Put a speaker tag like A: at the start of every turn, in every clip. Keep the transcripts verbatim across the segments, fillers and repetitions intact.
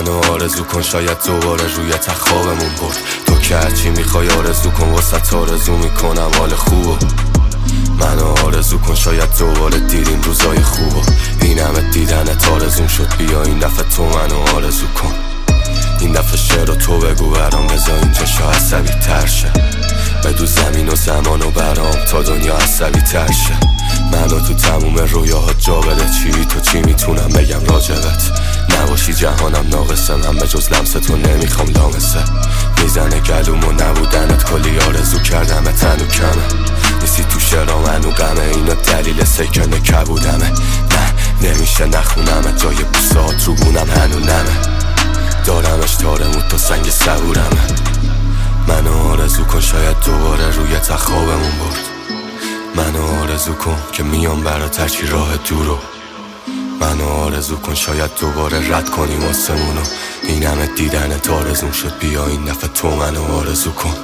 A: منو آرزو کن شاید دوباره روی تخت خوابمون برد. تو که هرچی میخوای آرزو کن واسه آرزو میکنم حال خوبو. منو آرزو کن شاید دوباره دیدیم روزای خوبو. این همه دیدنت آرزوم شد بیا این دفعه تو منو آرزو کن. این دفعه شعر و تو بگو برام بذار اینجا شا عصبی تر شه. بدو زمین و زمان و برام تا دنیا عصبی تر شه. منو تو تموم رویاهات جا بده چی تو چی میتونم بگم راجبت. نباشی جهانم ناقصه من به جز لمس تو نمیخوام لامسه. میزنه گلوم و نبودنت کلی آرزو کردم تنو کمه. نیستی تو شعرام منو غمه اینا دلیل سکن کبودمه. نه نمیشه نخونم جای بوسات رو بونم هنو نمه. دارمش تارمود تا سنگ صبورمه. منو آرزو کن شاید دوباره روی تخت خوابمون برد. منو آرزو کن که میام برات هرچی راه دورو. منو آرزو کن شاید دوباره رد کنیم آسمونو. این همه دیدنت آرزوم شد بیا این دفعه تو منو آرزو کن.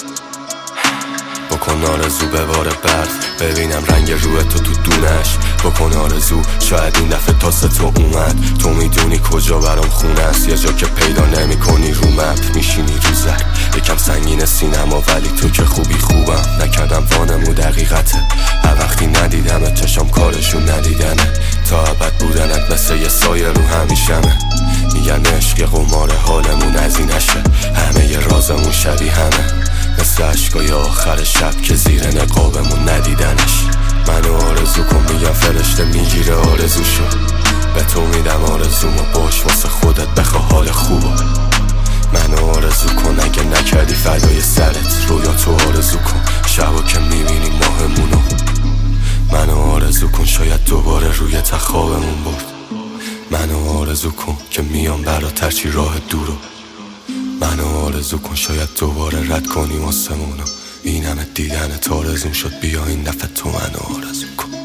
A: بکن آرزو به بار برد ببینم رنگ روی تو تو دونش. بکن آرزو شاید این دفعه تاسه تو اومد. تو میدونی کجا برام خونه است یه جا که پیدا نمی کنی رو مپ. میشینی رو زر یکم سنگین سینما ولی تو که خوبی خوبم. نکردم وانمو دقیقته هر وقتی ندیدم چشم کارشون ندیدنه. تا ابد بودنت مثل یه سایه رو همیشمه. میگن عشق قمار حالمون از این نشه. همه ی رازمون شبیه همه مثل عشقای آخر شب که زیر نقابمون ندیدنش. منو آرزو کن میگم فرشته میگیره آرزو شو. به تو میدم آرزومو باش واسه خودت بخوا حال خوبو. منو آرزو کن اگه نکردی فدای سرت رویا تو آرزو کن شبا که میبینی ماهمونو. منو آرزو کن شاید دوباره روی تخت خوابمون برد. منو آرزو کن که میام برات هرچی راه دورو. منو آرزو کن شاید دوباره رد کنیم آسمونو. این همه دیدنت آرزوم شد بیا این دفعه تو منو آرزو کن.